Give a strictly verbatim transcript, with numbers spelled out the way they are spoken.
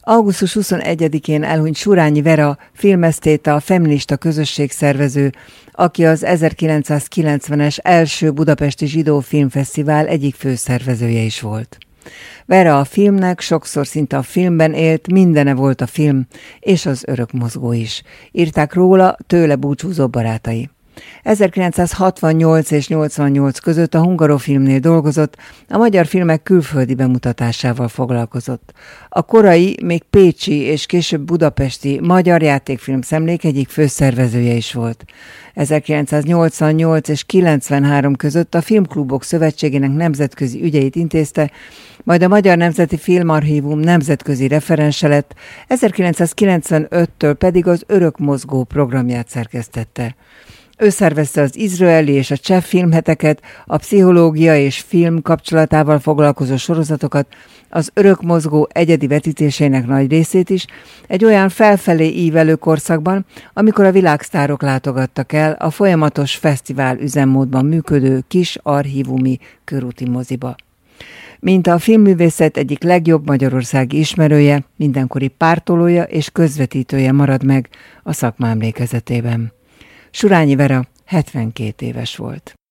augusztus huszonegyedikén elhunyt Surányi Vera, filmesztéta, feminista közösségszervező, aki az ezerkilencszázkilencvenes első budapesti zsidó filmfesztivál egyik főszervezője is volt. Vera a filmnek sokszor szinte a filmben élt, mindene volt a film, és az örökmozgó is. Írták róla tőle búcsúzó barátai. ezerkilencszázhatvannyolc és nyolcvannyolc között a Hungarofilmnél dolgozott, a magyar filmek külföldi bemutatásával foglalkozott. A korai, még pécsi és később budapesti Magyar Játékfilm Szemlék egyik főszervezője is volt. ezerkilencszáznyolcvannyolc és kilencvenhárom között a Filmklubok Szövetségének nemzetközi ügyeit intézte, majd a Magyar Nemzeti Filmarchívum nemzetközi referense lett, ezerkilencszázkilencvenöttől pedig az Örökmozgó programját szerkesztette. Ő szervezte az izraeli és a cseh filmheteket, a pszichológia és film kapcsolatával foglalkozó sorozatokat, az Örökmozgó egyedi vetítéseinek nagy részét is, egy olyan felfelé ívelő korszakban, amikor a világsztárok látogattak el a folyamatos fesztivál üzemmódban működő kis archívumi körúti moziba. Mint a filmművészet egyik legjobb magyarországi ismerője, mindenkori pártolója és közvetítője marad meg a szakma emlékezetében. Surányi Vera hetvenkét éves volt.